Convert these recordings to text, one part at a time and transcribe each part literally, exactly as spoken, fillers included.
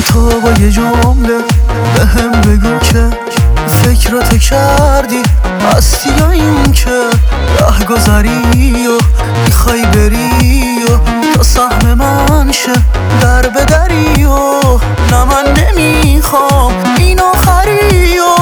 تو با یه جمله به هم بگو که فکرات کردی هستی یا این که ره گذری و میخوای بری و تا سهم من شه در بدری و نه من نمیخوام این آخری و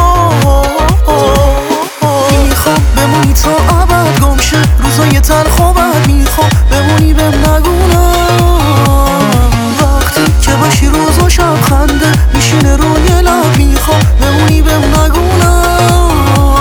میخوام بمونی تا ابد گم شه روزای تلخ و بد میخوام بمونی بهم نگونم وقتی که باشی روز و شب خنده میشینه روی لب میخوام بمونی بهم نگونم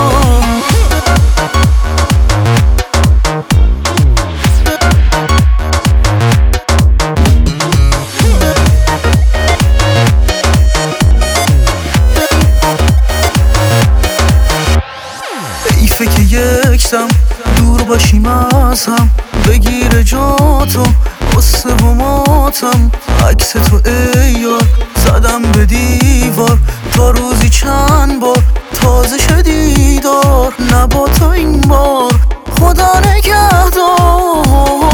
ایفه که یکدم دور باشیم از هم بگیره جاتو قصه و ماتم عکس تو ای یار زدم به دیوار تا روزی چند بار تازه شدیدار نبا تا این بار خدا نگهدار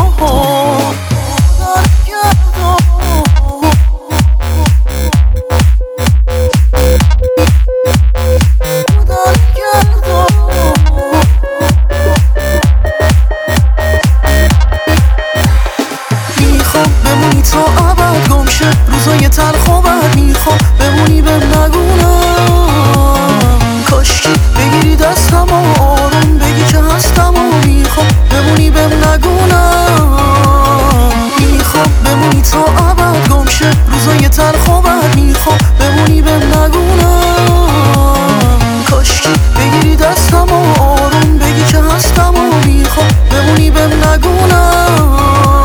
بمونی تا ابد گم شه روزای تلخ و بد میخوام بمونی بهم نگونم کاشکی بگیری دستم و آروم بگی که هستم و میخوام بمونی بهم نگونم میخوام بمونی تا ابد گم شه روزای تلخ و بد میخوام بمونی بهم نگونم کاشکی بگیری دستم و آروم بگی که هستم و میخوام بمونی بهم نگونم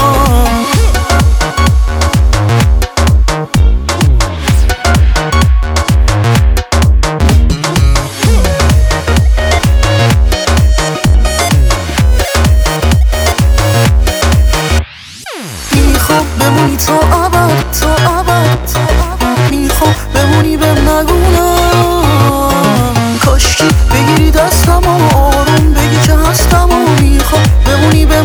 بمونی تا ابد تا ابد تا ابد میخوام بمونی بهم نگونم کاشکی بگیری دستم و آروم بگی که هستم و میخوام بمونی بهم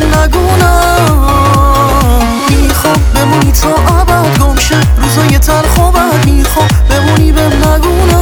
نگونم میخوام بمونی تا ابد گم شه روزای تلخ و بد میخوام بمونی بهم نگونم